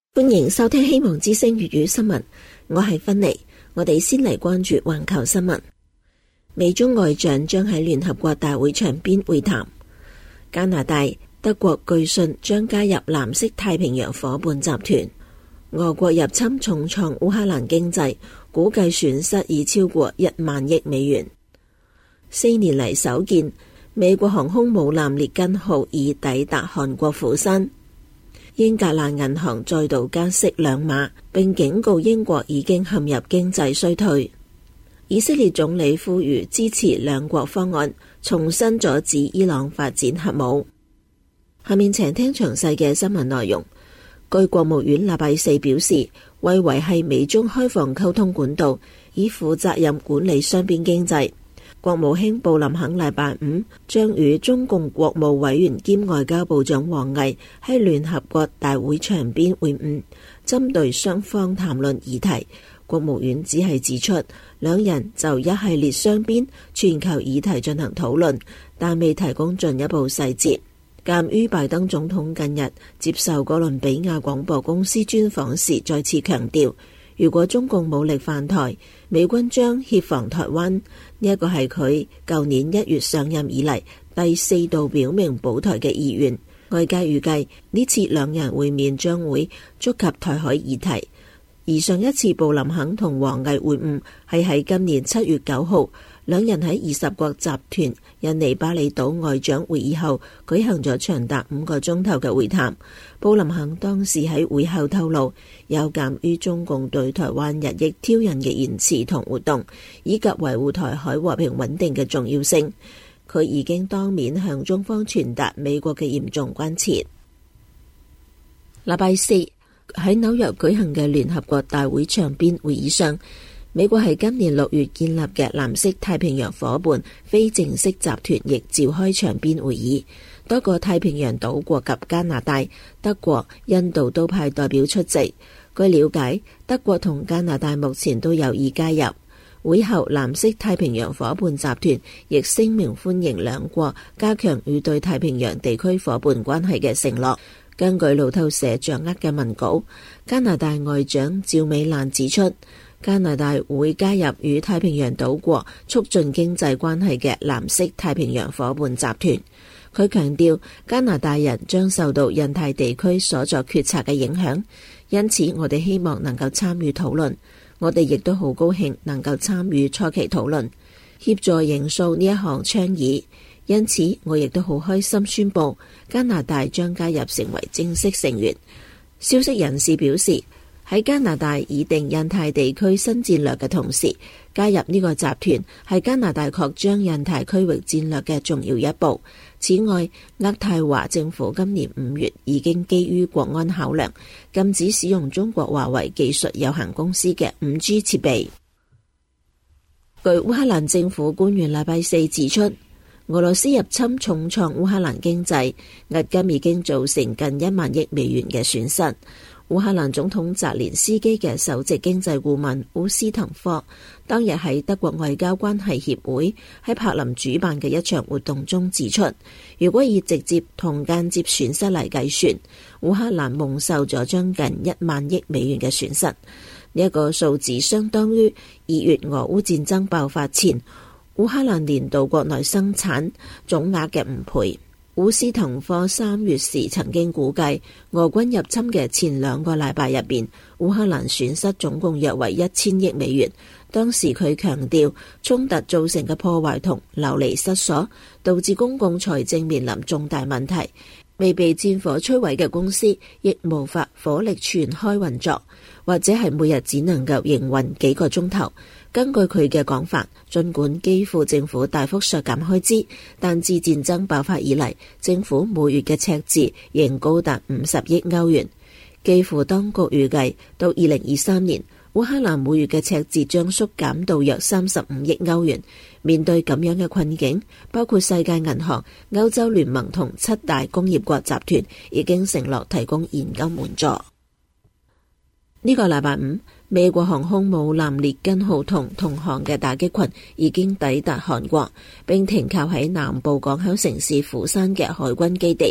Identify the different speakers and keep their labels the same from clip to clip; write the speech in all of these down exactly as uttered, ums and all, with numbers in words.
Speaker 1: 歡迎收聽希望之聲粵語新聞，我係芬妮。我哋先嚟關注環球新聞。美中外長將喺聯合國大會場邊會談。加拿大、德國據信將加入藍色太平洋夥伴集團。俄國入侵重創烏克蘭經濟，估計損失已超過一萬億美元。四年嚟首見，美國航空母艦列根號已抵達韓國釜山。英格蘭銀行再度加息兩碼，並警告英國已經陷入經濟衰退。以色列總理呼籲支持兩國方案，重新阻止伊朗發展核武。下面請聽詳細嘅新聞內容。據國務院禮拜四表示，為維繫美中開放溝通管道，以負責任管理雙邊經濟，國務卿布林肯禮拜五將與中共國務委員兼外交部長王毅喺聯合國大會場邊會晤，針對雙方談論議題。國務院只係指出，兩人就一系列雙邊全球議題進行討論，但未提供進一步細節。鑒於拜登總統近日接受哥倫比亞廣播公司專訪時再次強調，如果中共武力犯台，美軍將協防台灣。呢一個係佢舊年一月上任以嚟第四度表明保台嘅意願。外界預計呢次兩人會面將會觸及台海議題。而上一次布林肯同王毅會晤係喺今年七月九號，兩人喺二十國集團印尼巴厘島外長會議後舉行咗長達五個鐘頭嘅會談。布林肯當時喺會後透露，有鑒於中共對台灣日益挑釁嘅言辭同活動，以及維護台海和平穩定嘅重要性，佢已經當面向中方傳達美國嘅嚴重關切。禮拜四喺紐約舉行嘅聯合國大會場邊會議上，美國喺今年六月建立嘅藍色太平洋夥伴非正式集團亦召開場邊會議，多個太平洋島國及加拿大、德國、印度都派代表出席。據了解，德國同加拿大目前都有意加入。會後，藍色太平洋夥伴集團亦聲明歡迎兩國加強與對太平洋地區夥伴關係嘅承諾。根據路透社掌握嘅文稿，加拿大外長趙美蘭指出，加拿大會加入與太平洋島國促進經濟關係嘅藍色太平洋夥伴集團。佢強調，加拿大人將受到印太地區所作決策嘅影響，因此我哋希望能夠參與討論。我哋亦都好高興能夠參與初期討論，協助營造呢一項倡議。因此，我亦都好開心宣布加拿大將加入成為正式成員。消息人士表示，喺加拿大擬定印太地區新戰略嘅同時，加入呢個集團係加拿大擴張印太區域戰略嘅重要一步。此外，渥太華政府今年五月已經基於國安考量，禁止使用中國華為技術有限公司嘅 五 G 設備。據烏克蘭政府官員禮拜四指出，俄羅斯入侵重創烏克蘭經濟，迄今已經造成近一萬億美元嘅損失。烏克蘭總統澤連斯基嘅首席經濟顧問烏斯滕科當日喺德國外交關係協會喺柏林主辦嘅一場活動中指出，如果以直接同間接損失嚟計算，烏克蘭蒙受咗將近一萬億美元嘅損失。呢一個數字相當於二月俄烏戰爭爆發前烏克蘭年度國內生產總額嘅五倍。烏斯滕科三月時曾經估計，俄軍入侵嘅前兩個禮拜入邊，烏克蘭損失總共約為一千億美元。當時佢強調，衝突造成嘅破壞同流離失所，導致公共財政面臨重大問題。未被戰火摧毀嘅公司亦無法火力全開運作，或者係每日只能夠營運幾個鐘頭。根據佢嘅講法，儘管基輔政府大幅削減開支，但自戰爭爆發以嚟，政府每月嘅赤字仍高達五十億歐元。基輔當局預計到二零二三年，烏克蘭每月嘅赤字將縮減到約三十五億歐元。面對咁樣嘅困境，包括世界銀行、歐洲聯盟同七大工業國集團已經承諾提供現金援助。呢個禮拜五，美國航空母艦列根號同同航嘅打擊群已經抵達韓國，並停靠喺南部港口城市釜山嘅海軍基地。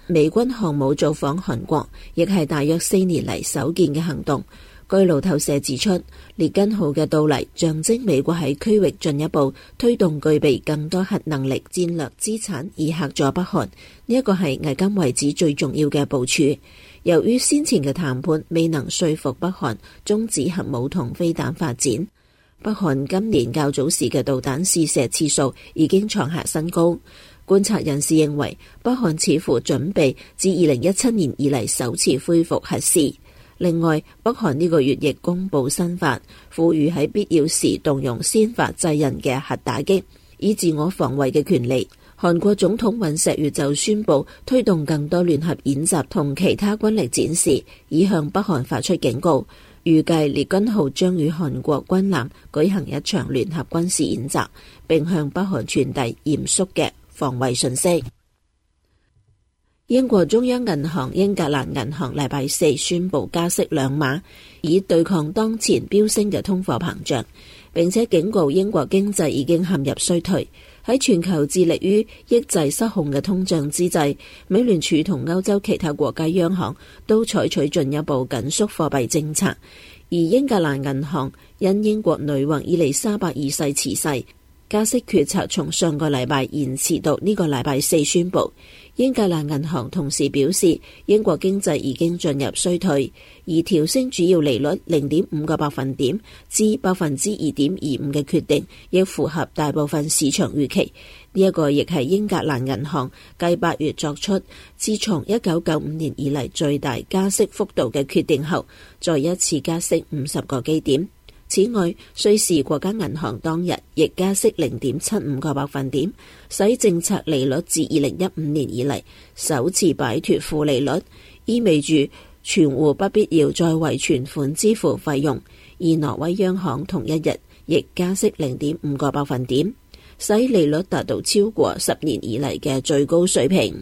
Speaker 1: 美軍航母造訪韓國，亦係大約四年嚟首見嘅行動。據路透社指出，列根號嘅到嚟象徵美國喺區域進一步推動具備更多核能力戰略資產，以嚇阻北韓。呢一個係迄今為止最重要嘅部署。由於先前嘅談判未能說服北韓終止核武同飛彈發展，北韓今年較早時嘅導彈試射次數已經創下新高。觀察人士認為，北韓似乎準備自二零一七年以嚟首次恢復核試。另外，北韓呢個月亦公布新法，賦予喺必要時動用先發制人嘅核打擊，以自我防衛嘅權利。韓國總統尹錫悅就宣布推動更多聯合演習同其他軍力展示，以向北韓發出警告。預計列根號將與韓國軍艦舉行一場聯合軍事演習，並向北韓傳遞嚴肅嘅防衛信息。英國中央銀行英格蘭銀行禮拜四宣布加息兩碼，以對抗當前飆升嘅通貨膨脹，並且警告英國經濟已經陷入衰退。喺全球致力於抑制失控嘅通脹之際，美聯儲同歐洲其他國家央行都採取進一步緊縮貨幣政策，而英格蘭銀行因英國女王伊麗莎白二世辭世，加息決策從上個禮拜延遲到呢個禮拜四宣布。英格蘭銀行同時表示，英國經濟已經進入衰退，而調升主要利率零點五個百分點至百分之二點二五嘅決定，亦符合大部分市場預期。呢、這、一個亦係英格蘭銀行繼八月作出自從一九九五年以嚟最大加息幅度嘅決定後，再一次加息五十個基點。此外，瑞士國家銀行當日亦加息零點七五個百分點，使政策利率自二零一五年以嚟首次擺脫負利率，意味住存戶不必要再為存款支付費用。而挪威央行同一日亦加息零點五個百分點，使利率達到超過十年以嚟嘅最高水平。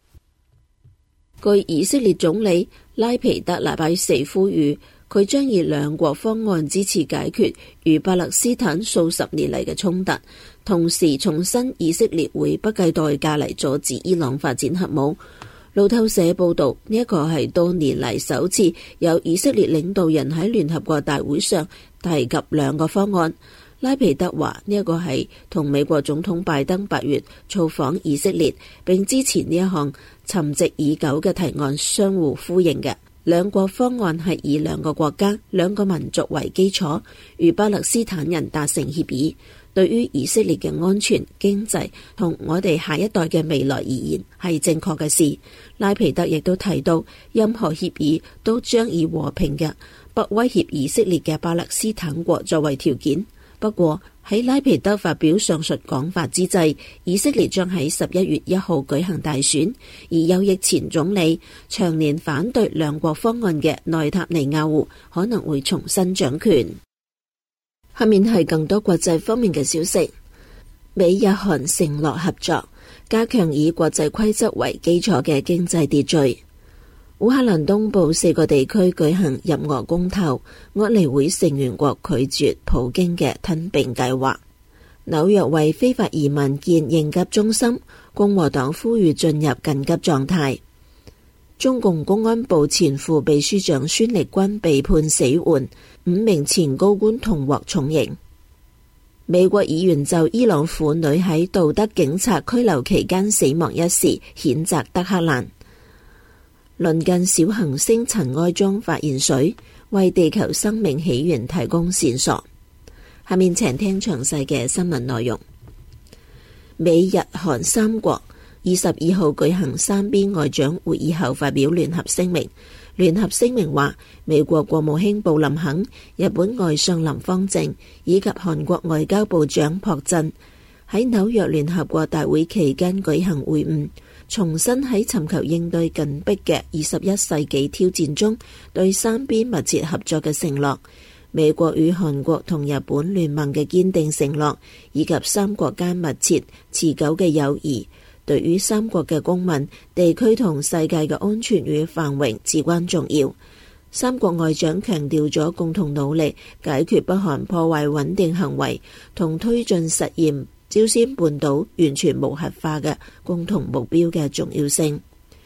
Speaker 1: 據以色列總理拉皮德禮拜四呼籲，佢將以兩國方案支持解決與巴勒斯坦數十年嚟嘅衝突，同時重申以色列會不計代價嚟阻止伊朗發展核武。路透社報道，呢一個係多年嚟首次有以色列領導人喺聯合國大會上提及兩個方案。拉皮德話呢一個係同美國總統拜登八月造訪以色列並支持呢一項沉寂已久嘅提案相互呼應嘅。兩國方案係以兩個國家、兩個民族為基礎，與巴勒斯坦人達成協議。對於以色列嘅安全、經濟同我哋下一代嘅未來而言，係正確嘅事。拉皮德亦都提到，任何協議都將以和平嘅、不威脅以色列嘅巴勒斯坦國作為條件。不過喺拉皮德發表上述講法之際，以色列將喺十一月一號舉行大選，而右翼前總理、長年反對兩國方案嘅內塔尼亞胡可能會重新掌權。下面係更多國際方面嘅消息。美日韓承諾合作，加強以國際規則為基礎嘅經濟秩序。烏克蘭東部四個地區舉行入俄公投，安理會成員國拒絕普京嘅吞併計劃。紐約為非法移民建應急中心，共和黨呼籲進入緊急狀態。中共公安部前副秘書長孫力軍被判死緩，五名前高官同獲重刑。美國議員就伊朗婦女喺道德警察拘留期間死亡一事譴責德黑蘭。鄰近小行星塵埃中發現水，為地球生命起源提供線索。下面請聽詳細嘅新聞內容。美日韓三國二十二號舉行三邊外長會議後發表聯合聲明。聯合聲明話，美國國務卿布林肯、日本外相林芳正以及韓國外交部長朴振喺紐約聯合國大會期間舉行會晤，重新喺尋求應對緊迫嘅二十一世紀挑戰中對三邊密切合作嘅承諾，美國與韓國同日本聯盟嘅堅定承諾，以及三國間密切持久嘅友誼，對於三國嘅公民、地區同世界嘅安全與繁榮至關重要。三國外長強調咗共同努力解決北韓破壞穩定行為同推進實現朝鮮半島完全無核化嘅共同目標嘅重要性。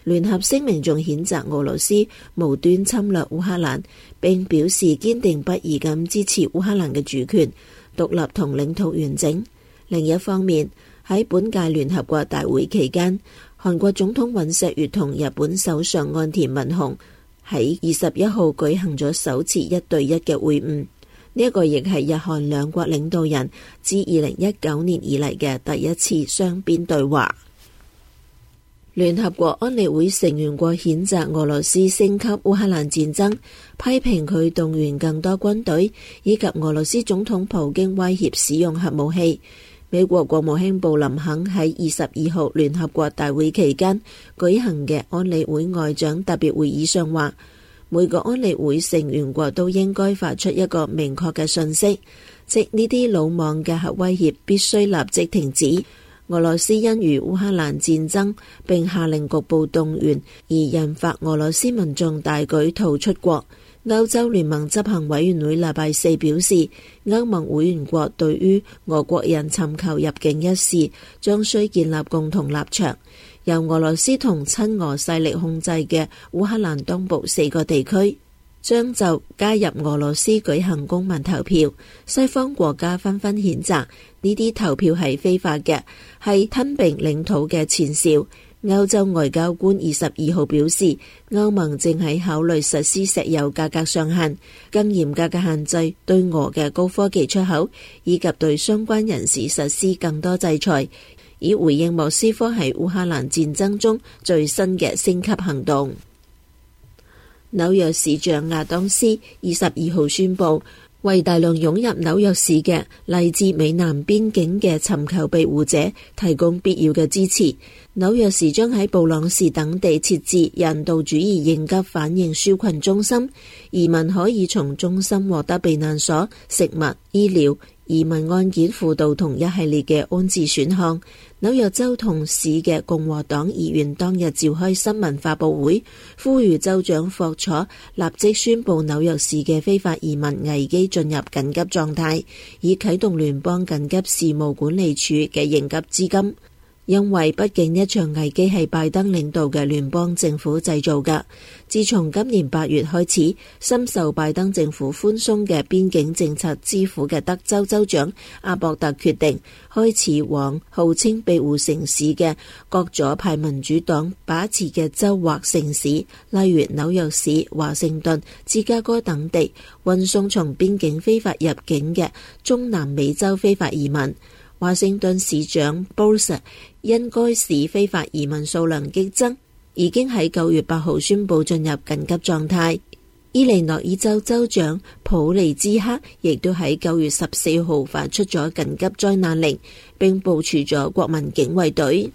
Speaker 1: 聯合聲明仲譴責俄羅斯無端侵略烏克蘭，並表示堅定不移咁支持烏克蘭嘅主權、獨立同領土完整。另一方面，喺本屆聯合國大會期間，韓國總統尹錫悅同日本首相岸田文雄喺二十一號舉行咗首次一對一嘅會晤，呢、這、一個亦係日韓兩國領導人自二零一九年以嚟嘅第一次雙邊對話。聯合國安理會成員國譴責俄羅斯升級烏克蘭戰爭，批評佢動員更多軍隊，以及俄羅斯總統普京威脅使用核武器。美國國務卿布林肯喺二十二號聯合國大會期間舉行嘅安理會外長特別會議上話，每個安理會成員國都應該發出一個明確嘅訊息，即呢啲魯莽嘅核威脅必須立即停止。俄羅斯因與烏克蘭戰爭並下令局部動員而引發俄羅斯民眾大舉逃出國。歐洲聯盟執行委員會禮拜四表示，歐盟會員國對於俄國人尋求入境一事將需建立共同立場。由俄羅斯同親俄勢力控制嘅烏克蘭東部四個地區將就加入俄羅斯舉行公民投票，西方國家紛紛譴責呢啲投票係非法嘅，係吞併領土嘅前兆。歐洲外交官二十二號表示，歐盟正喺考慮實施石油價格上限、更嚴格嘅限制對俄嘅高科技出口，以及對相關人士實施更多制裁，以回應莫斯科喺烏克蘭戰爭中最新嘅升級行動。紐約市長亞當斯二十二號宣布，為大量湧入紐約市嘅嚟自美南邊境嘅尋求庇護者提供必要嘅支持。紐約市將喺布朗市等地設置人道主義應急反應紓困中心，移民可以從中心獲得避難所、食物、醫療、移民案件輔導同一系列嘅安置選項。紐約州同市嘅共和黨議員當日召開新聞發佈會，呼籲州長霍楚立即宣布紐約市嘅非法移民危機進入緊急狀態，以啟動聯邦緊急事務管理處嘅應急資金。因為畢竟一場危機係拜登領導嘅聯邦政府製造㗎。自從今年八月開始，深受拜登政府寬鬆嘅邊境政策之苦嘅德州州長阿博特決定開始往號稱庇護城市嘅各左派民主黨把持嘅州或城市，例如紐約市、華盛頓、芝加哥等地，運送從邊境非法入境嘅中南美洲非法移民。華盛頓市長鮑瑟因該市非法移民數量激增，已經喺九月八號宣布進入緊急狀態。伊利諾伊州州長普利茲克亦都喺九月十四號發出咗緊急災難令，並部署咗國民警衛隊。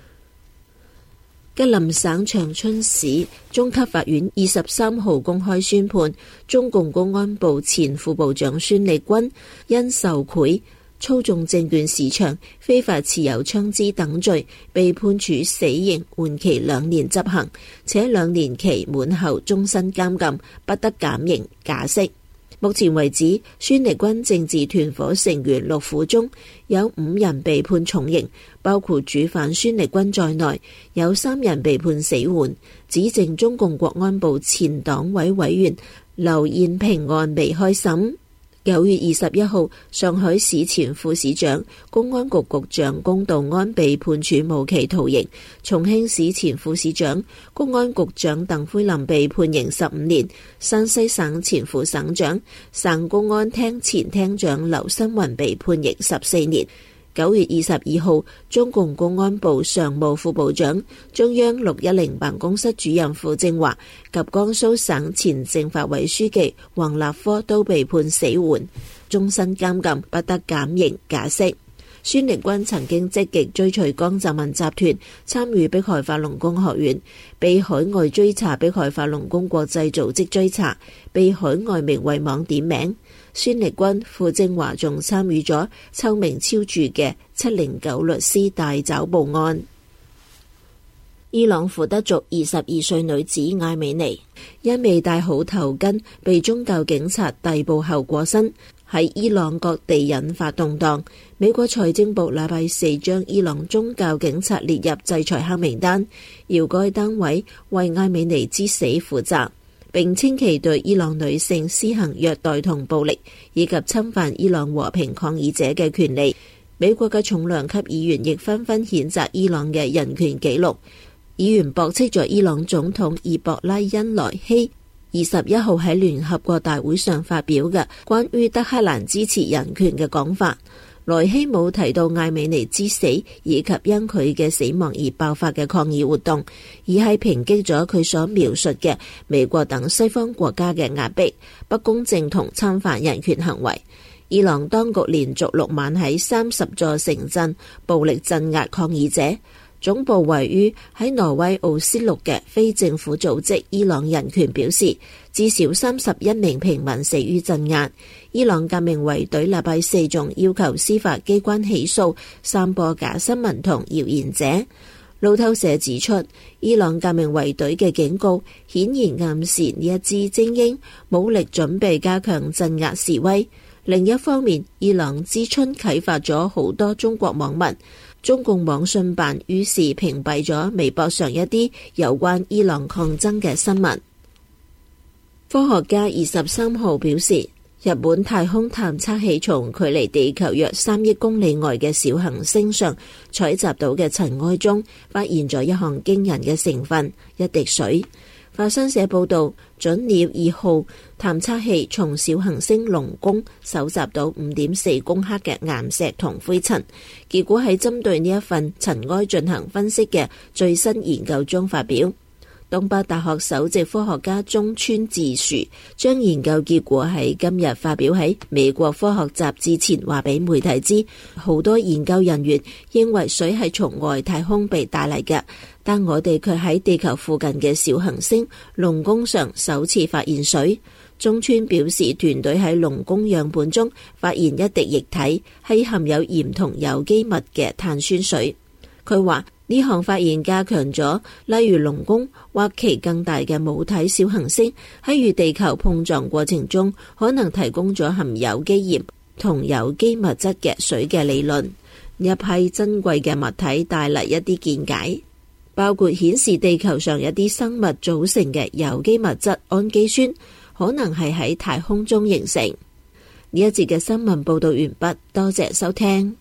Speaker 1: 吉林省長春市中級法院二十三號公開宣判，中共公安部前副部長孫力軍因受賄、操縱證券市場、非法持有槍支等罪，被判處死刑，緩期兩年執行，且兩年期滿後終身監禁，不得減刑假釋。目前為止，孫力軍政治團伙成員六虎中有五人被判重刑，包括主犯孫力軍在內，有三人被判死緩。只剩中共國安部前黨委委員劉彥平案未開審。九月二十一號，上海市前副市長、公安局局長龔道安被判處無期徒刑；重慶市前副市長、公安局長鄧輝林被判刑十五年；山西省前副省長、省公安廳前廳長劉新雲被判刑十四年。九月二十二號，中共公安部常務副部長、中央六一零辦公室主任傅政華及江蘇省前政法委書記王立科都被判死緩，終身監禁，不得減刑假釋。孫力軍曾經積極追隨江澤民集團，參與迫害法輪功學院，被海外追查迫害法輪功國際組織追查，被海外名為網點名。孫力軍、傅政華仲參與咗臭名昭著嘅七零九律師大抓捕案。伊朗庫德族二十二歲女子艾美尼因未戴好頭巾被宗教警察逮捕後過身， 喺伊朗各地引發動盪。美國財政部禮拜四將伊朗宗教警察列入制裁黑名單，要該單位為艾美尼之死負責，並稱其對伊朗女性施行虐待同暴力，以及侵犯伊朗和平抗議者嘅權利。美國嘅重量級議員亦紛紛譴責伊朗嘅人權紀錄。議員駁斥咗伊朗總統伊博拉恩萊希二十一號喺聯合國大會上發表嘅關於德黑蘭支持人權嘅講法。萊希冇提到艾美尼之死以及因佢嘅死亡而爆發嘅抗議活動，而係抨擊咗佢所描述嘅美國等西方國家嘅壓迫、不公正同侵犯人權行為。伊朗當局連續六晚喺三十座城鎮暴力鎮壓抗議者。總部位於喺挪威奧斯陸嘅非政府組織伊朗人權表示，至少三十一名平民死於鎮壓。伊朗革命衛隊禮拜四仲要求司法機關起訴散播假新聞同謠言者。路透社指出，伊朗革命衛隊嘅警告顯然暗示呢一支精英武力準備加強鎮壓示威。另一方面，伊朗之春啟發咗好多中國網民。中共網信辦於是屏蔽咗微博上一啲有關伊朗抗爭嘅新聞。科學家二十三號表示，日本太空探測器從距離地球約三億公里外嘅小行星上採集到嘅塵埃中，發現咗一項驚人嘅成分——一滴水。法新社報道，準鳥二號探測器從小行星龍宮搜集到五點四公克嘅岩石同灰塵，結果喺針對呢一份塵埃進行分析嘅最新研究中發表。東北大學首席科學家中村智樹將研究結果喺今日發表喺美國科學雜誌前，話俾媒體知。好多研究人員認為水係從外太空被帶嚟嘅，但我哋卻喺地球附近嘅小行星龍宮上首次發現水。中村表示，團隊喺龍宮樣本中發現一滴液體，係含有鹽同有機物嘅碳酸水。佢話呢項發現加強咗，例如龍宮或其更大嘅母體小行星喺與地球碰撞過程中，可能提供咗含有機鹽同有機物質嘅水嘅理論。呢一批珍貴嘅物體帶嚟一啲見解，包括顯示地球上一啲生物組成嘅有機物質氨基酸，可能係喺太空中形成。呢一節嘅新聞報道完畢，多謝收聽。